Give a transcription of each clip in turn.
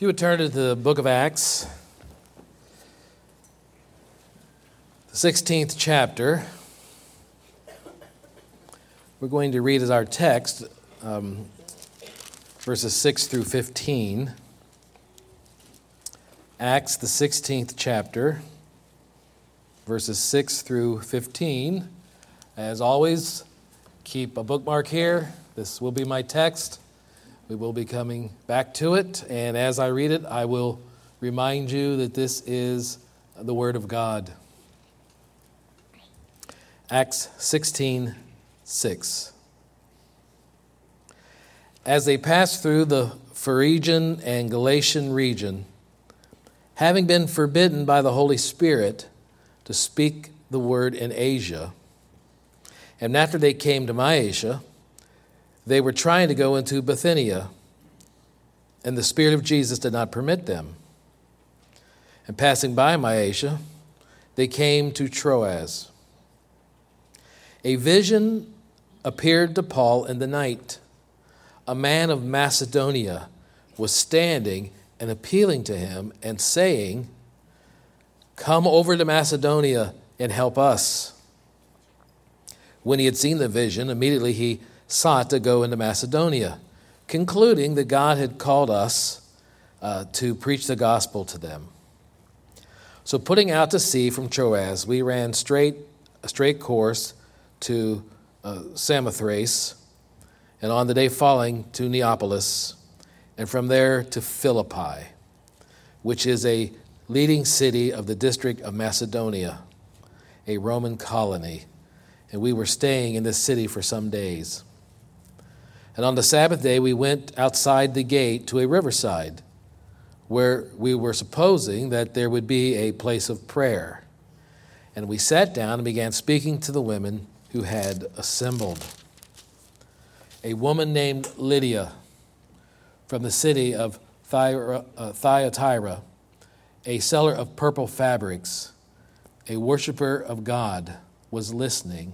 If you would turn to the book of Acts, the 16th chapter, we're going to read as our text verses 6 through 15. Acts, the 16th chapter, verses 6 through 15. As always, keep a bookmark here. This will be my text. We will be coming back to it, and as I read it, I will remind you that this is the Word of God. Acts 16:6. As they passed through the Phrygian and Galatian region, having been forbidden by the Holy Spirit to speak the word in Asia, and after they came to Mysia, they were trying to go into Bithynia, and the Spirit of Jesus did not permit them. And passing by Mysia, they came to Troas. A vision appeared to Paul in the night. A man of Macedonia was standing and appealing to him and saying, "Come over to Macedonia and help us." When he had seen the vision, immediately he sought to go into Macedonia, concluding that God had called us to preach the gospel to them. So putting out to sea from Troas, we ran a straight course to Samothrace, and on the day following to Neapolis, and from there to Philippi, which is a leading city of the district of Macedonia, a Roman colony. And we were staying in this city for some days. And on the Sabbath day, we went outside the gate to a riverside, where we were supposing that there would be a place of prayer. And we sat down and began speaking to the women who had assembled. A woman named Lydia from the city of Thyatira, a seller of purple fabrics, a worshiper of God, was listening.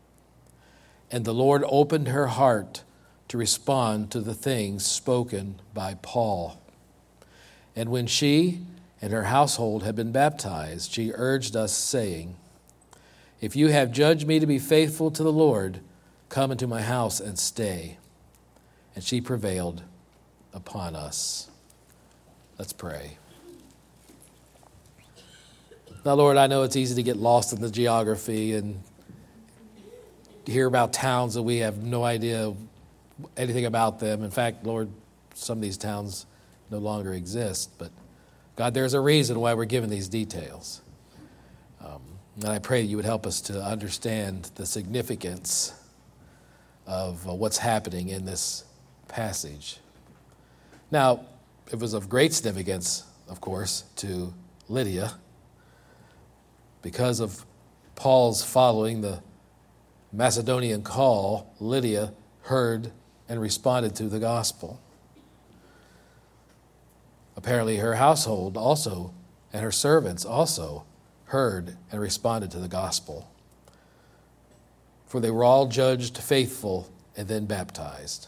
And the Lord opened her heart to respond to the things spoken by Paul. And when she and her household had been baptized, she urged us, saying, "If you have judged me to be faithful to the Lord, come into my house and stay." And she prevailed upon us. Let's pray. Now, Lord, I know it's easy to get lost in the geography and hear about towns that we have no idea anything about them. In fact, Lord, some of these towns no longer exist. But God, there's a reason why we're given these details. And I pray you would help us to understand the significance of what's happening in this passage. Now, it was of great significance, of course, to Lydia, because of Paul's following the Macedonian call. Lydia heard and responded to the gospel. Apparently her household also and her servants also heard and responded to the gospel. For they were all judged faithful and then baptized.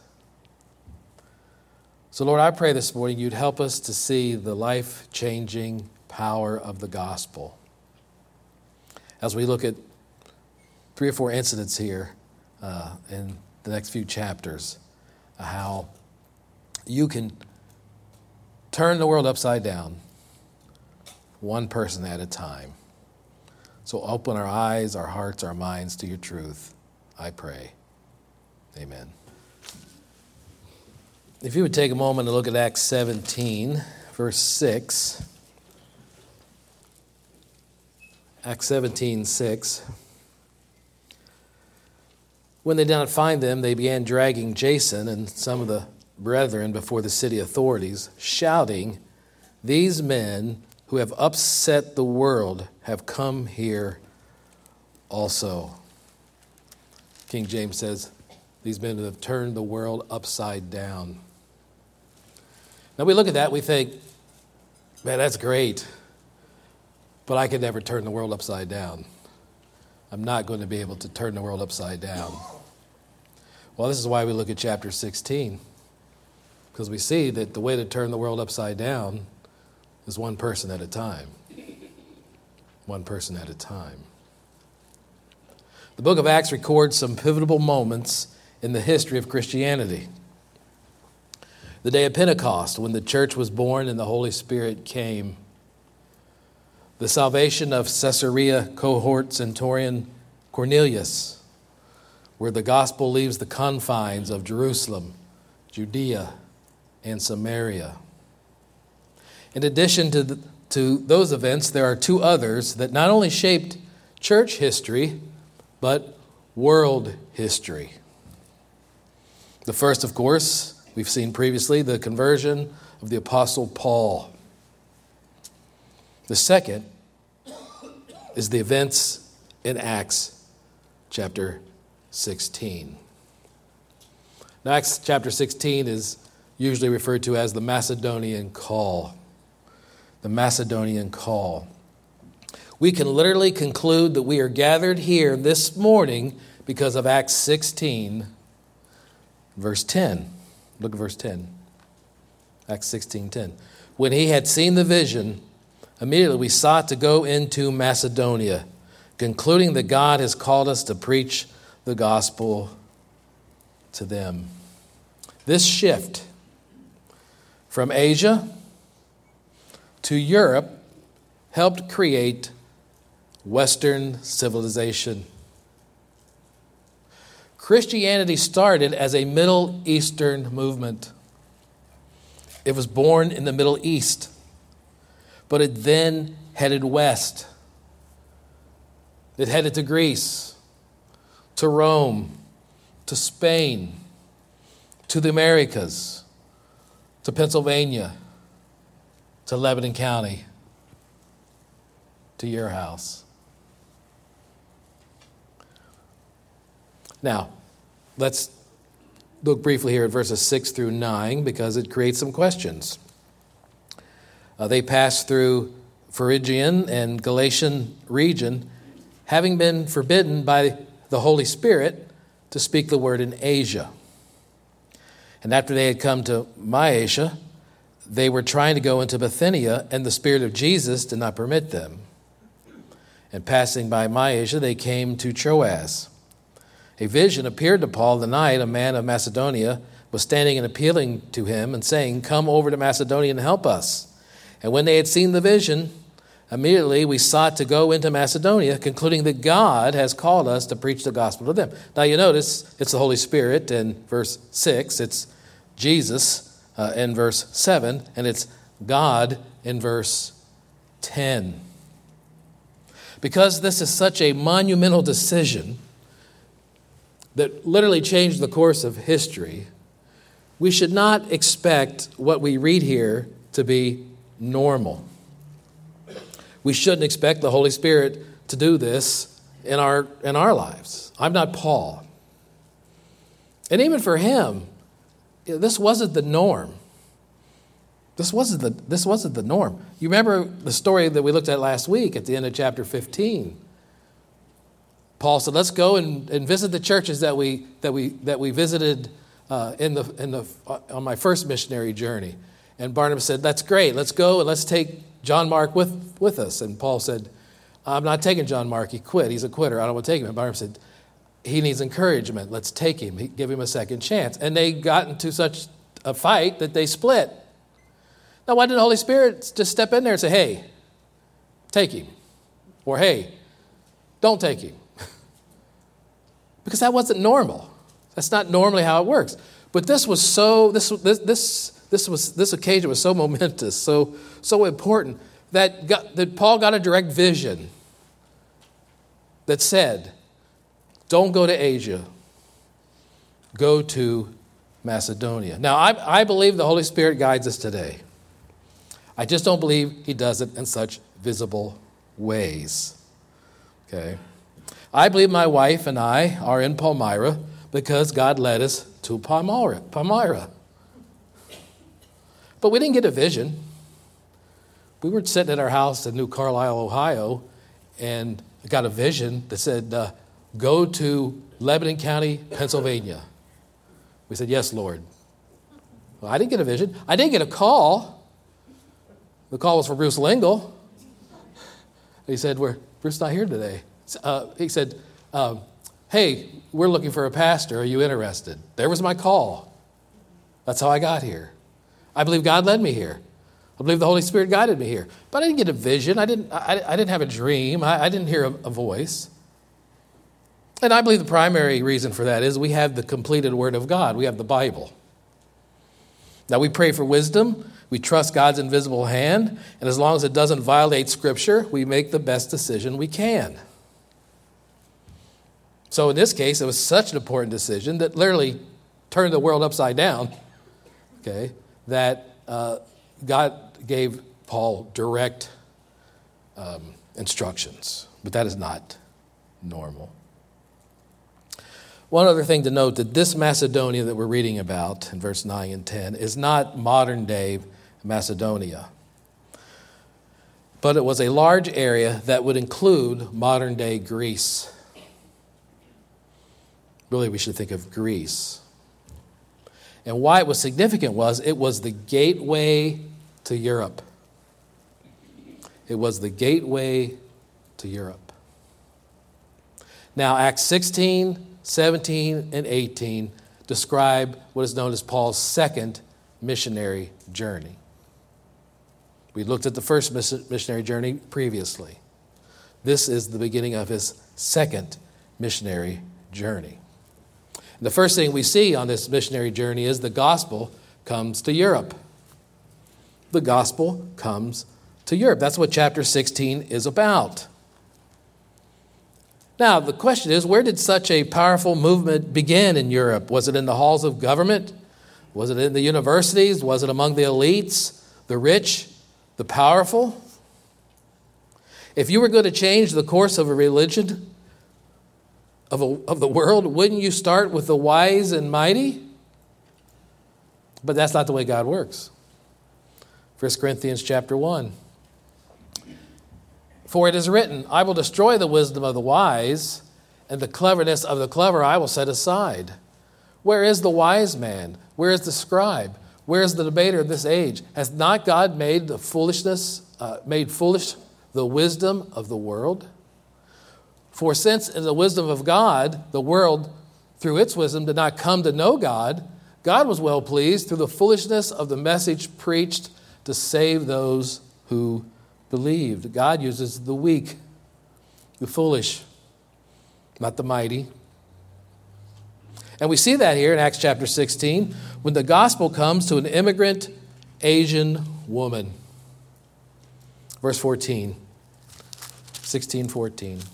So Lord, I pray this morning you'd help us to see the life-changing power of the gospel. As we look at 3 or 4 incidents here in the next few chapters, how you can turn the world upside down, one person at a time. So open our eyes, our hearts, our minds to your truth, I pray. Amen. If you would take a moment to look at Acts 17, verse 6. Acts 17:6. When they did not find them, they began dragging Jason and some of the brethren before the city authorities, shouting, "These men who have upset the world have come here also." King James says, these men who have turned the world upside down. Now we look at that, we think, man, that's great, but I could never turn the world upside down. I'm not going to be able to turn the world upside down. Well, this is why we look at chapter 16. Because we see that the way to turn the world upside down is one person at a time. One person at a time. The book of Acts records some pivotal moments in the history of Christianity. The day of Pentecost, when the church was born and the Holy Spirit came. The salvation of Caesarea cohort centurion Cornelius, where the gospel leaves the confines of Jerusalem, Judea, and Samaria. In addition to those events, there are two others that not only shaped church history, but world history. The first, of course, we've seen previously, the conversion of the Apostle Paul. The second is the events in Acts chapter 16. Now, Acts chapter 16 is usually referred to as the Macedonian Call. The Macedonian Call. We can literally conclude that we are gathered here this morning because of Acts 16, verse 10. Look at verse 10. Acts 16:10. When he had seen the vision, immediately we sought to go into Macedonia, concluding that God has called us to preach the gospel to them. This shift from Asia to Europe helped create Western civilization. Christianity started as a Middle Eastern movement. It was born in the Middle East, but it then headed west. It headed to Greece, to Rome, to Spain, to the Americas, to Pennsylvania, to Lebanon County, to your house. Now, let's look briefly here at verses 6 through 9 because it creates some questions. They passed through Phrygian and Galatian region, having been forbidden by the Holy Spirit to speak the word in Asia. And after they had come to Mysia, they were trying to go into Bithynia, and the Spirit of Jesus did not permit them. And passing by Mysia, they came to Troas. A vision appeared to Paul the night. A man of Macedonia was standing and appealing to him and saying, "Come over to Macedonia and help us." And when they had seen the vision, immediately we sought to go into Macedonia, concluding that God has called us to preach the gospel to them. Now you notice it's the Holy Spirit in verse 6, it's Jesus in verse 7, and it's God in verse 10. Because this is such a monumental decision that literally changed the course of history, we should not expect what we read here to be normal. We shouldn't expect the Holy Spirit to do this in our lives. I'm not Paul. And even for him, this wasn't the norm. This wasn't the norm. You remember the story that we looked at last week at the end of chapter 15. Paul said, "Let's go and visit the churches that we visited on my first missionary journey." And Barnabas said, "That's great. Let's go and let's take John Mark with us." And Paul said, "I'm not taking John Mark. He quit. He's a quitter. I don't want to take him." And Barnabas said, "He needs encouragement. Let's take him. Give him a second chance." And they got into such a fight that they split. Now, why didn't the Holy Spirit just step in there and say, "Hey, take him," or "Hey, don't take him"? Because that wasn't normal. That's not normally how it works. But this occasion was so momentous, so important that Paul got a direct vision that said, "Don't go to Asia, go to Macedonia." Now, I believe the Holy Spirit guides us today. I just don't believe he does it in such visible ways. Okay? I believe my wife and I are in Palmyra because God led us to Palmyra. But we didn't get a vision. We were sitting at our house in New Carlisle, Ohio, and got a vision that said, "Go to Lebanon County, Pennsylvania." We said, "Yes, Lord." Well, I didn't get a vision. I did get a call. The call was from Bruce Lingle. He said, Bruce not here today. He said, hey, we're looking for a pastor. Are you interested? There was my call. That's how I got here. I believe God led me here. I believe the Holy Spirit guided me here. But I didn't get a vision. I didn't have a dream. I didn't hear a voice. And I believe the primary reason for that is we have the completed Word of God. We have the Bible. Now, we pray for wisdom. We trust God's invisible hand. And as long as it doesn't violate Scripture, we make the best decision we can. So in this case, it was such an important decision that literally turned the world upside down, okay, that God gave Paul direct instructions. But that is not normal. One other thing to note, that this Macedonia that we're reading about in verse 9 and 10 is not modern-day Macedonia. But it was a large area that would include modern-day Greece. Really, we should think of Greece. And why it was significant was it was the gateway to Europe. It was the gateway to Europe. Now, Acts 16, 17, and 18 describe what is known as Paul's second missionary journey. We looked at the first missionary journey previously. This is the beginning of his second missionary journey. And the first thing we see on this missionary journey is the gospel comes to Europe. The gospel comes to Europe. That's what chapter 16 is about. Now, the question is, where did such a powerful movement begin in Europe? Was it in the halls of government? Was it in the universities? Was it among the elites, the rich, the powerful? If you were going to change the course of a religion, of the world, wouldn't you start with the wise and mighty? But that's not the way God works. 1 Corinthians chapter 1. For it is written, I will destroy the wisdom of the wise, and the cleverness of the clever I will set aside. Where is the wise man? Where is the scribe? Where is the debater of this age? Has not God made foolish the wisdom of the world? For since in the wisdom of God, the world, through its wisdom, did not come to know God, God was well pleased through the foolishness of the message preached to save those who believed. God uses the weak, the foolish, not the mighty. And we see that here in Acts chapter 16 when the gospel comes to an immigrant Asian woman. Verse 14, 16:14.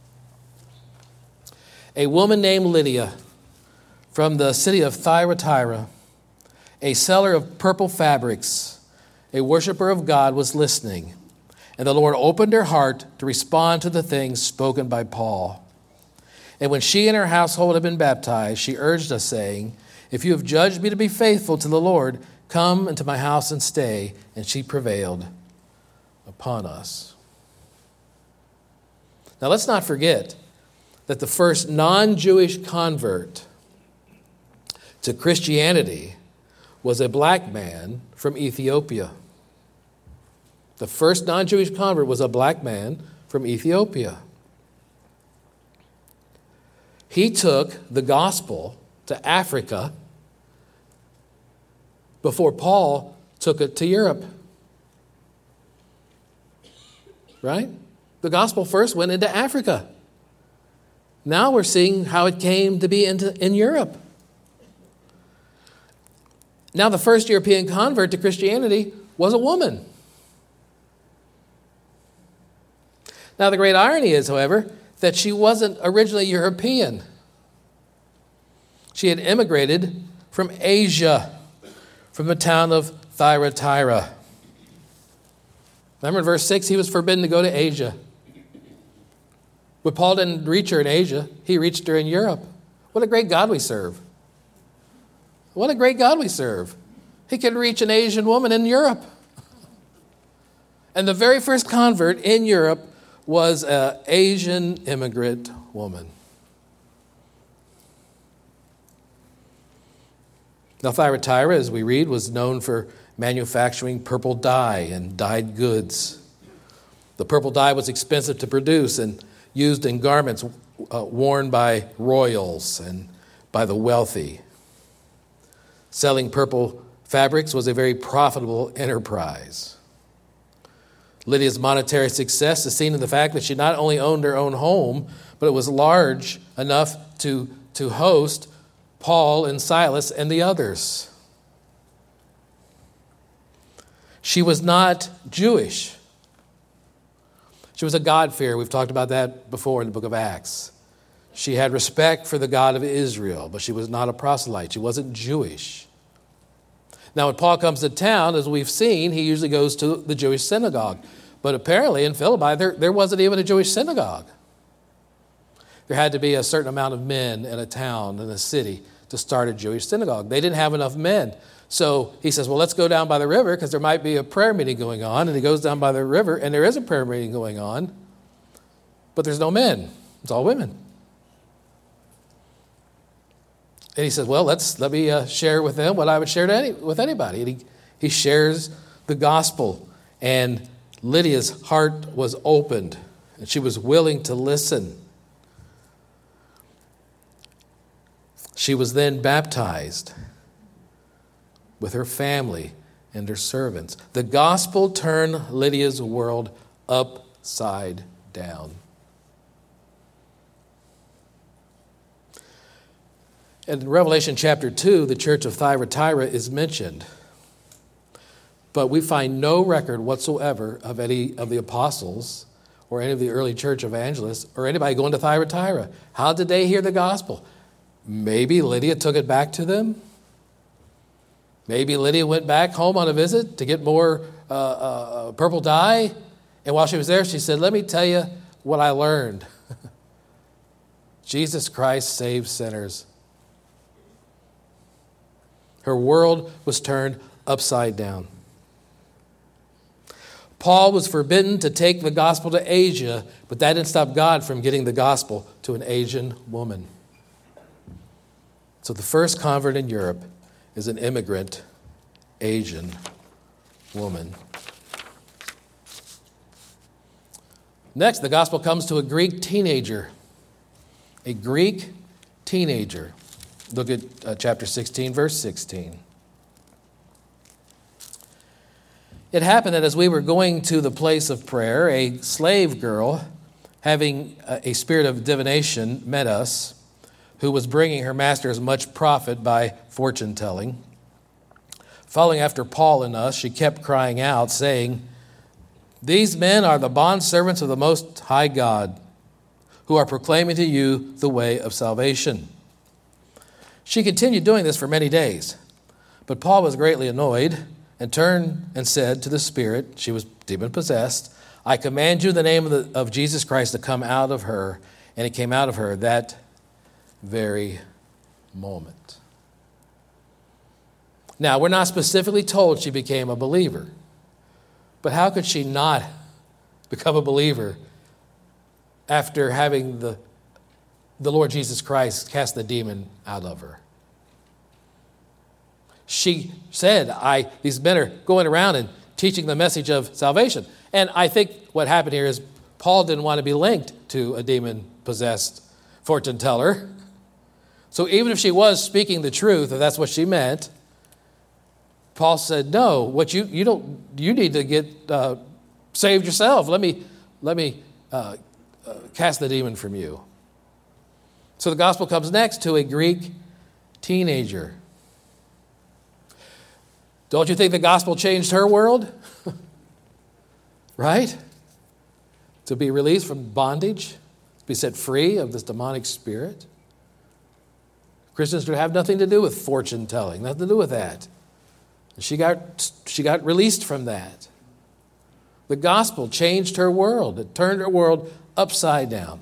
A woman named Lydia from the city of Thyatira, a seller of purple fabrics, a worshiper of God, was listening. And the Lord opened her heart to respond to the things spoken by Paul. And when she and her household had been baptized, she urged us, saying, if you have judged me to be faithful to the Lord, come into my house and stay. And she prevailed upon us. Now let's not forget that the first non-Jewish convert to Christianity was a black man from Ethiopia. The first non-Jewish convert was a black man from Ethiopia. He took the gospel to Africa before Paul took it to Europe. Right? The gospel first went into Africa. Now we're seeing how it came to be in Europe. Now the first European convert to Christianity was a woman. Now the great irony is, however, that she wasn't originally European. She had immigrated from Asia, from the town of Thyatira. Remember in verse 6, he was forbidden to go to Asia. But Paul didn't reach her in Asia. He reached her in Europe. What a great God we serve. What a great God we serve. He can reach an Asian woman in Europe. And the very first convert in Europe was an Asian immigrant woman. Now, Thyatira, as we read, was known for manufacturing purple dye and dyed goods. The purple dye was expensive to produce and used in garments worn by royals and by the wealthy. Selling purple fabrics was a very profitable enterprise. Lydia's monetary success is seen in the fact that she not only owned her own home, but it was large enough to host Paul and Silas and the others. She was not Jewish. She was a God-fearer. We've talked about that before in the book of Acts. She had respect for the God of Israel, but she was not a proselyte. She wasn't Jewish. Now, when Paul comes to town, as we've seen, he usually goes to the Jewish synagogue. But apparently in Philippi, there wasn't even a Jewish synagogue. There had to be a certain amount of men in a town, in a city, to start a Jewish synagogue. They didn't have enough men. So he says, well, let's go down by the river because there might be a prayer meeting going on. And he goes down by the river, and there is a prayer meeting going on, but there's no men. It's all women. And he says, well, let me share with them what I would share with anybody. And he shares the gospel. And Lydia's heart was opened, and she was willing to listen. She was then baptized with her family and her servants. The gospel turned Lydia's world upside down. In Revelation chapter 2, the church of Thyatira is mentioned. But we find no record whatsoever of any of the apostles or any of the early church evangelists or anybody going to Thyatira. How did they hear the gospel? Maybe Lydia took it back to them. Maybe Lydia went back home on a visit to get more purple dye. And while she was there, she said, let me tell you what I learned. Jesus Christ saves sinners. Her world was turned upside down. Paul was forbidden to take the gospel to Asia, but that didn't stop God from getting the gospel to an Asian woman. So the first convert in Europe is an immigrant Asian woman. Next, the gospel comes to a Greek teenager. A Greek teenager. Look at chapter 16, verse 16. It happened that as we were going to the place of prayer, a slave girl, having a spirit of divination, met us, who was bringing her masters much profit by fortune-telling. Following after Paul and us, she kept crying out, saying, these men are the bondservants of the Most High God, who are proclaiming to you the way of salvation. She continued doing this for many days, but Paul was greatly annoyed and turned and said to the spirit, she was demon-possessed, I command you in the name of Jesus Christ to come out of her. And it came out of her that very moment. Now, we're not specifically told she became a believer, but how could she not become a believer after having the Lord Jesus Christ cast the demon out of her? She said, these men are going around and teaching the message of salvation. And I think what happened here is Paul didn't want to be linked to a demon-possessed fortune teller. So even if she was speaking the truth, if that's what she meant, Paul said, no, what you need to get saved yourself. Let me cast the demon from you. So the gospel comes next to a Greek teenager. Don't you think the gospel changed her world? Right? To be released from bondage, to be set free of this demonic spirit. Christians would have nothing to do with fortune telling, nothing to do with that. She got released from that. The gospel changed her world. It turned her world upside down.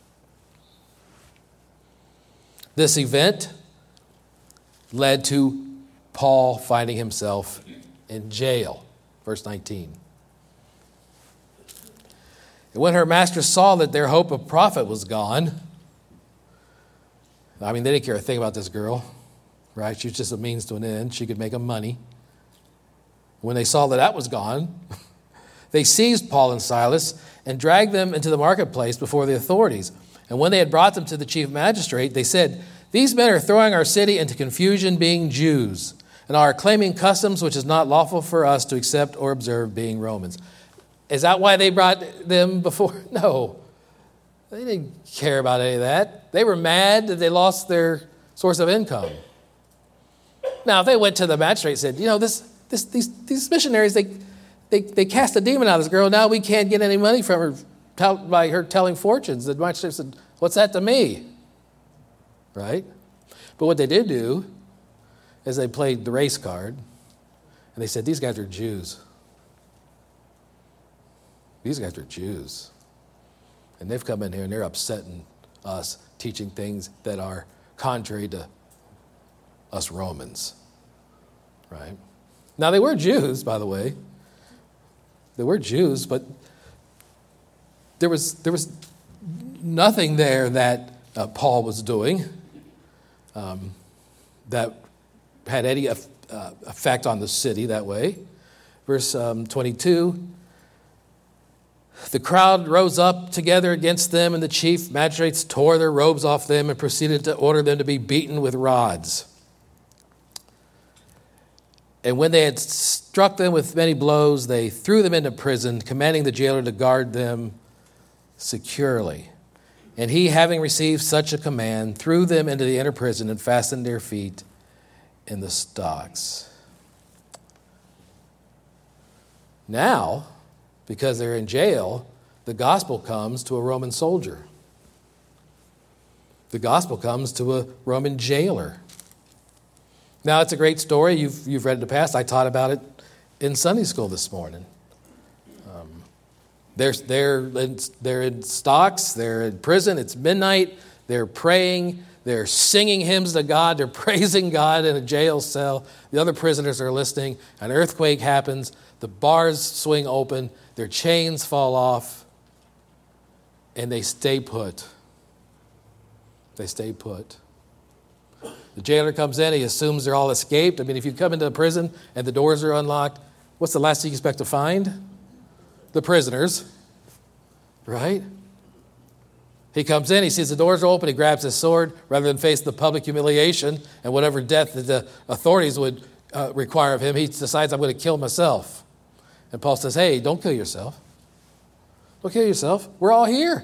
This event led to Paul finding himself in jail. Verse 19. And when her masters saw that their hope of profit was gone, they didn't care a thing about this girl. right? She was just a means to an end. She could make them money. When they saw that was gone, they seized Paul and Silas and dragged them into the marketplace before the authorities. And when they had brought them to the chief magistrate, they said, "These men are throwing our city into confusion, being Jews, and are claiming customs which is not lawful for us to accept or observe, being Romans." Is that why they brought them before? No. They didn't care about any of that. They were mad that they lost their source of income. Now, if they went to the magistrate and said, these missionaries, they cast a demon out of this girl. Now we can't get any money from her by her telling fortunes. The magistrate said, "What's that to me?" Right? But what they did do is they played the race card, and they said, "These guys are Jews. These guys are Jews. And they've come in here and they're upsetting us, teaching things that are contrary to us Romans." Right? Now, they were Jews, by the way. They were Jews, but there was nothing there that Paul was doing that had any effect on the city that way. Verse 22, "The crowd rose up together against them, and the chief magistrates tore their robes off them and proceeded to order them to be beaten with rods. And when they had struck them with many blows, they threw them into prison, commanding the jailer to guard them securely. And he, having received such a command, threw them into the inner prison and fastened their feet in the stocks." Now, because they're in jail, the gospel comes to a Roman soldier. The gospel comes to a Roman jailer. Now, it's a great story. You've read it in the past. I taught about it in Sunday school this morning. They're in stocks. They're in prison. It's midnight. They're praying. They're singing hymns to God. They're praising God in a jail cell. The other prisoners are listening. An earthquake happens. The bars swing open. Their chains fall off. And they stay put. They stay put. The jailer comes in. He assumes they're all escaped. I mean, if you come into a prison and the doors are unlocked, what's the last thing you expect to find? The prisoners, right? He comes in, he sees the doors are open, he grabs his sword rather than face the public humiliation and whatever death that the authorities would require of him. He decides, "I'm going to kill myself." And Paul says, "Hey, don't kill yourself. Don't kill yourself. We're all here.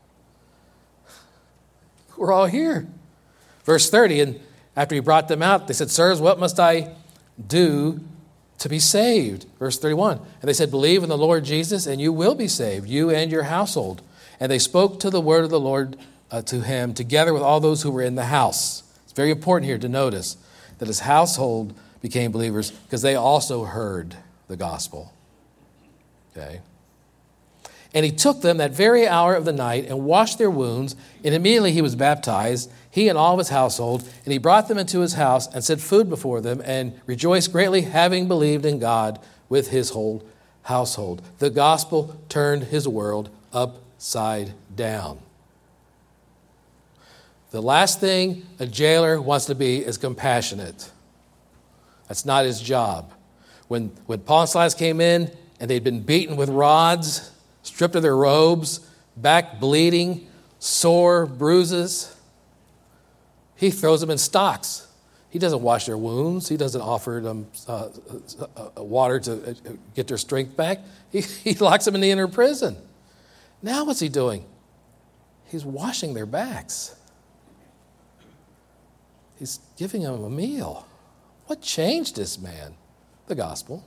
We're all here." Verse 30, and after he brought them out, they said, "Sirs, what must I do to be saved?" Verse 31, and they said, "Believe in the Lord Jesus, and you will be saved, you and your household." And they spoke to the word of the Lord to him, together with all those who were in the house. It's very important here to notice that his household became believers because they also heard the gospel. Okay? "And he took them that very hour of the night and washed their wounds, and immediately he was baptized, he and all of his household, and he brought them into his house and set food before them and rejoiced greatly, having believed in God with his whole household." The gospel turned his world upside down. The last thing a jailer wants to be is compassionate. That's not his job. When Paul and Silas came in and they'd been beaten with rods, stripped of their robes, back bleeding, sore bruises, he throws them in stocks. He doesn't wash their wounds. He doesn't offer them water to get their strength back. He locks them in the inner prison. Now what's he doing? He's washing their backs. He's giving them a meal. What changed this man? The gospel.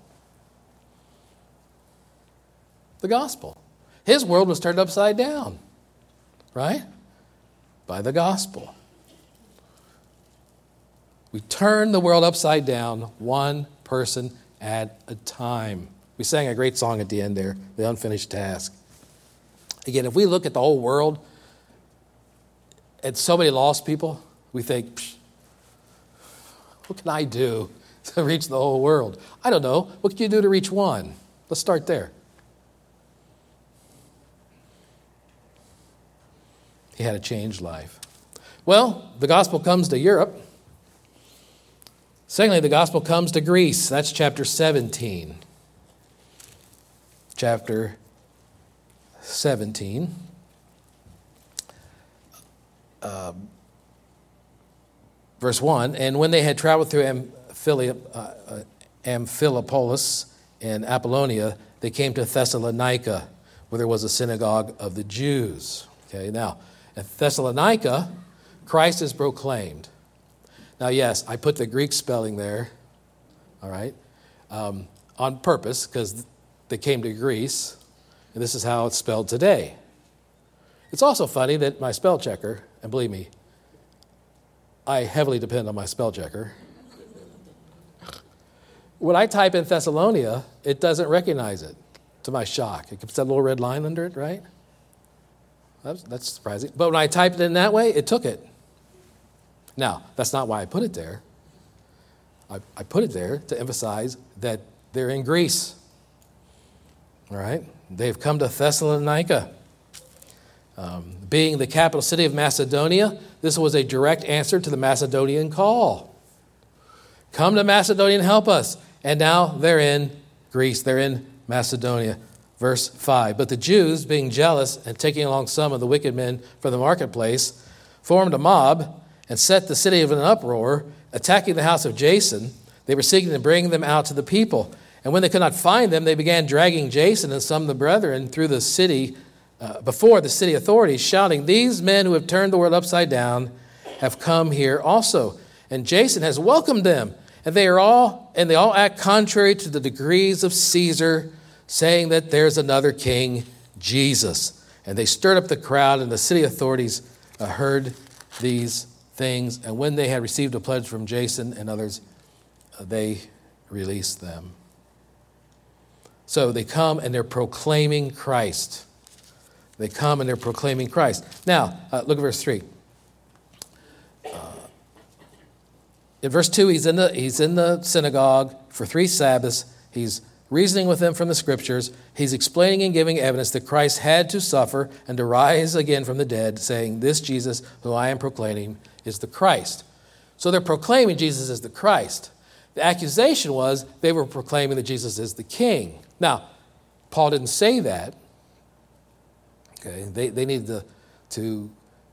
The gospel. His world was turned upside down, right? By the gospel. We turn the world upside down, one person at a time. We sang a great song at the end there, The Unfinished Task. Again, if we look at the whole world and so many lost people, we think, what can I do to reach the whole world? I don't know. What can you do to reach one? Let's start there. He had a changed life. Well, the gospel comes to Europe. Secondly, the gospel comes to Greece. That's chapter 17. Chapter 17. Verse 1, and when they had traveled through Amphipolis and Apollonia, they came to Thessalonica, where there was a synagogue of the Jews. Okay, now, at Thessalonica, Christ is proclaimed. Now, yes, I put the Greek spelling there, all right, on purpose, because they came to Greece, and this is how it's spelled today. It's also funny that my spell checker, and believe me, I heavily depend on my spell checker. When I type in Thessalonia, it doesn't recognize it, to my shock. It puts that little red line under it, right? That's surprising. But when I typed it in that way, it took it. Now, that's not why I put it there. I put it there to emphasize that they're in Greece. All right? They've come to Thessalonica. Being the capital city of Macedonia, this was a direct answer to the Macedonian call. Come to Macedonia and help us. And now they're in Greece. They're in Macedonia. Verse 5. But the Jews, being jealous and taking along some of the wicked men from the marketplace, formed a mob and set the city in an uproar, attacking the house of Jason. They were seeking to bring them out to the people. And when they could not find them, they began dragging Jason and some of the brethren through the city, before the city authorities, shouting, "These men who have turned the world upside down have come here also. And Jason has welcomed them. And they all act contrary to the decrees of Caesar, saying that there's another king, Jesus." And they stirred up the crowd, and the city authorities heard these things. And when they had received a pledge from Jason and others, they released them. So they come and they're proclaiming Christ. They come and they're proclaiming Christ. Now, look at verse 3. In verse 2, he's in the synagogue for 3 Sabbaths. He's reasoning with them from the Scriptures. He's explaining and giving evidence that Christ had to suffer and to rise again from the dead, saying, "This Jesus, who I am proclaiming, is the Christ." So they're proclaiming Jesus as the Christ. The accusation was they were proclaiming that Jesus is the King. Now, Paul didn't say that. Okay, they needed to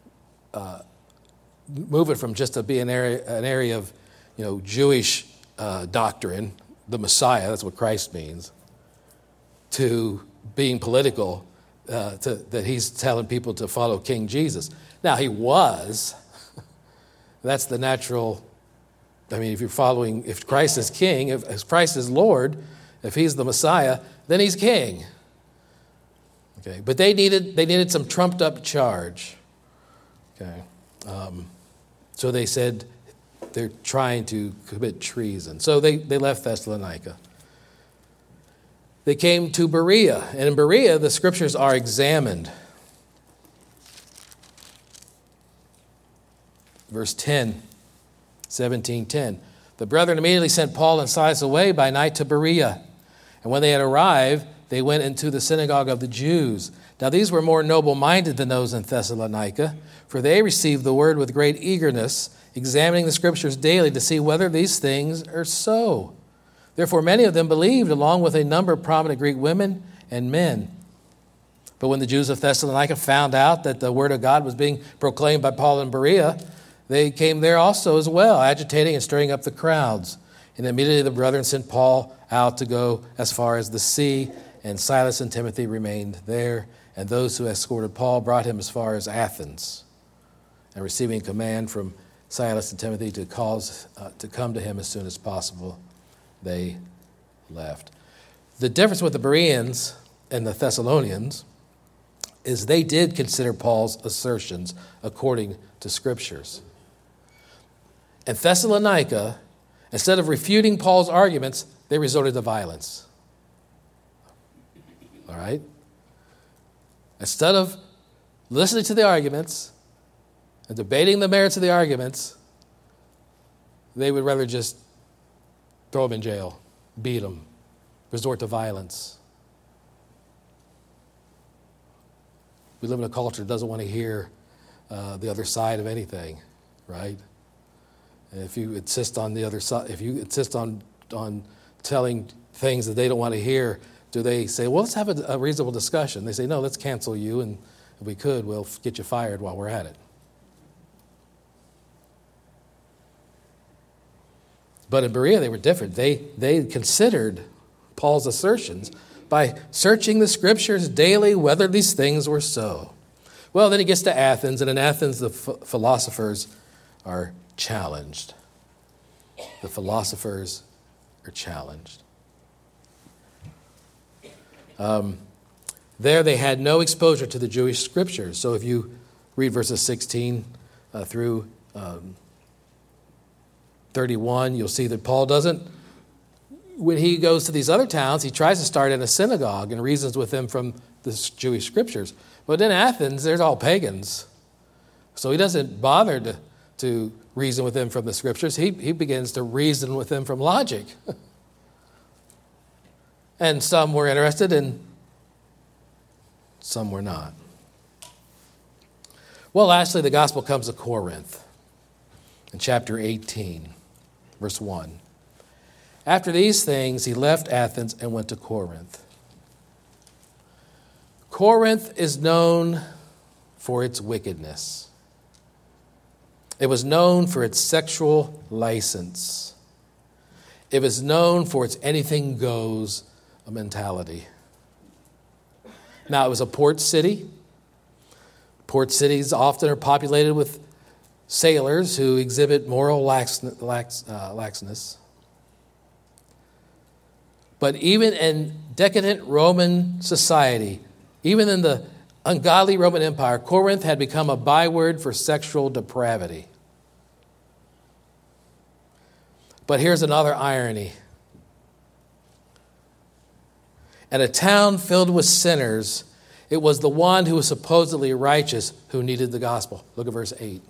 move it from just to be an area of, Jewish doctrine, the Messiah, that's what Christ means, to being political, that he's telling people to follow King Jesus. Now, he was. That's the natural. I mean, if Christ is king, if Christ is Lord, if he's the Messiah, then he's king. Okay, but they needed some trumped up charge. Okay, so they said they're trying to commit treason. So they left Thessalonica. They came to Berea, and in Berea the Scriptures are examined. Verse 10. 17:10. The brethren immediately sent Paul and Silas away by night to Berea. And when they had arrived, they went into the synagogue of the Jews. Now these were more noble-minded than those in Thessalonica, for they received the word with great eagerness, examining the Scriptures daily to see whether these things are so. Therefore many of them believed, along with a number of prominent Greek women and men. But when the Jews of Thessalonica found out that the word of God was being proclaimed by Paul in Berea, they came there also as well, agitating and stirring up the crowds. And immediately the brethren sent Paul out to go as far as the sea, and Silas and Timothy remained there. And those who escorted Paul brought him as far as Athens. And receiving command from Silas and Timothy to come to him as soon as possible, they left. The difference with the Bereans and the Thessalonians is they did consider Paul's assertions according to Scriptures. In Thessalonica, instead of refuting Paul's arguments, they resorted to violence. All right? Instead of listening to the arguments and debating the merits of the arguments, they would rather just throw them in jail, beat them, resort to violence. We live in a culture that doesn't want to hear the other side of anything, right? And if you insist on the other side, if you insist on telling things that they don't want to hear, do they say, well, let's have a reasonable discussion? They say, no, let's cancel you, and if we could, we'll get you fired while we're at it. But in Berea, they were different. They considered Paul's assertions by searching the Scriptures daily whether these things were so. Well, then he gets to Athens, and in Athens, the philosophers are challenged. The philosophers are challenged. There they had no exposure to the Jewish Scriptures. So if you read verses 16 through 31, you'll see that Paul doesn't, when he goes to these other towns, he tries to start in a synagogue and reasons with them from the Jewish Scriptures. But in Athens, there's all pagans. So he doesn't bother to reason with them from the Scriptures. He begins to reason with them from logic. And some were interested and some were not. Well, lastly, the gospel comes to Corinth in chapter 18, verse 1. After these things, he left Athens and went to Corinth. Corinth is known for its wickedness. It was known for its sexual license. It was known for its anything goes mentality. Now, it was a port city. Port cities often are populated with sailors who exhibit moral laxness. But even in decadent Roman society, even in the ungodly Roman Empire, Corinth had become a byword for sexual depravity. But here's another irony. And a town filled with sinners, it was the one who was supposedly righteous who needed the gospel. Look at verse 8.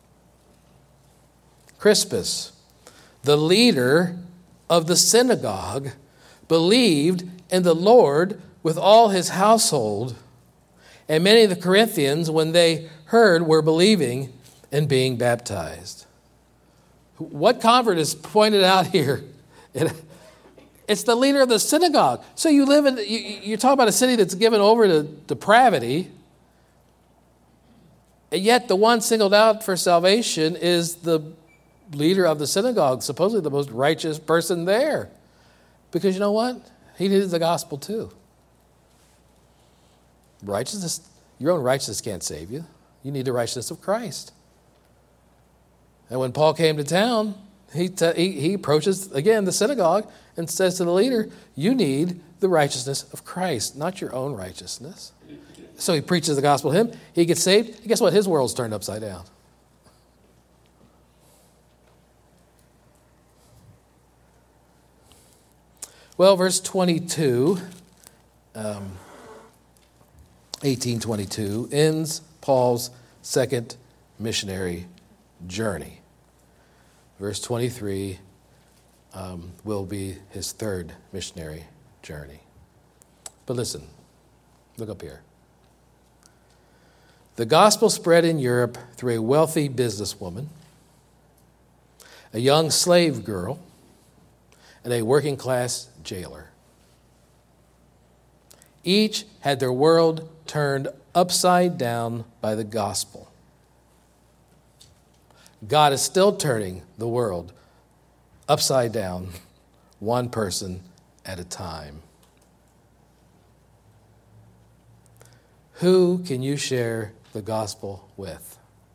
Crispus, the leader of the synagogue, believed in the Lord with all his household, and many of the Corinthians, when they heard, were believing and being baptized. What convert is pointed out here? It's the leader of the synagogue. So you live in, you talk about a city that's given over to depravity, and yet the one singled out for salvation is the leader of the synagogue, supposedly the most righteous person there. Because you know what? He needed the gospel too. Righteousness, your own righteousness can't save you. You need the righteousness of Christ. And when Paul came to town, he approaches, again, the synagogue and says to the leader, you need the righteousness of Christ, not your own righteousness. So he preaches the gospel to him. He gets saved. And guess what? His world's turned upside down. Well, verse 22, 1822, ends Paul's second missionary journey. Verse 23 will be his third missionary journey. But listen, look up here. The gospel spread in Europe through a wealthy businesswoman, a young slave girl, and a working-class jailer. Each had their world turned upside down by the gospel. God is still turning the world upside down, one person at a time. Who can you share the gospel with?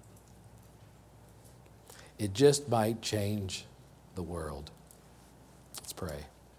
It just might change the world. Let's pray.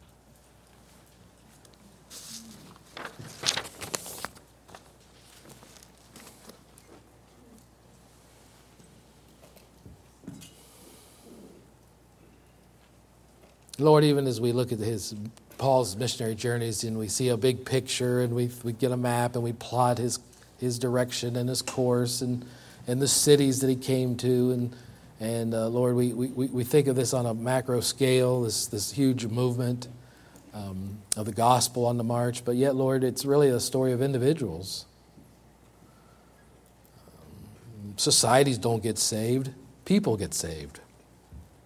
Lord, even as we look at Paul's missionary journeys and we see a big picture and we get a map and we plot his direction and his course and the cities that he came to and Lord, we think of this on a macro scale, this huge movement of the gospel on the march, but yet, Lord, it's really a story of individuals. Societies don't get saved, people get saved.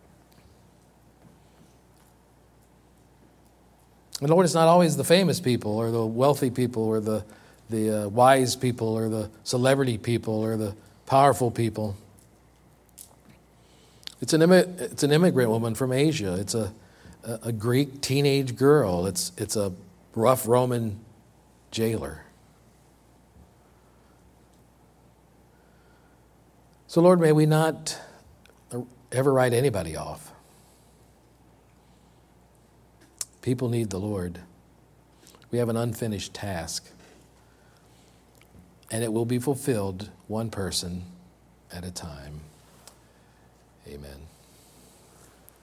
And Lord, it's not always the famous people or the wealthy people or the wise people or the celebrity people or the powerful people. It's an immigrant woman from Asia. It's a Greek teenage girl. It's a rough Roman jailer. So Lord, may we not ever write anybody off. People need the Lord. We have an unfinished task, and it will be fulfilled one person at a time. Amen.